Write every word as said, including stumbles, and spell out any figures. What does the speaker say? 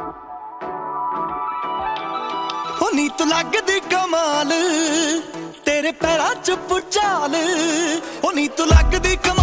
ਹੋ ਨੀ ਤੂੰ ਲੱਗਦੀ ਕਮਾਲ, ਤੇਰੇ ਪੈਰਾਂ ਚ ਪੁਚਾਲ। ਹੋ ਨੀ ਤੂੰ ਲੱਗਦੀ ਕਮਾਲ।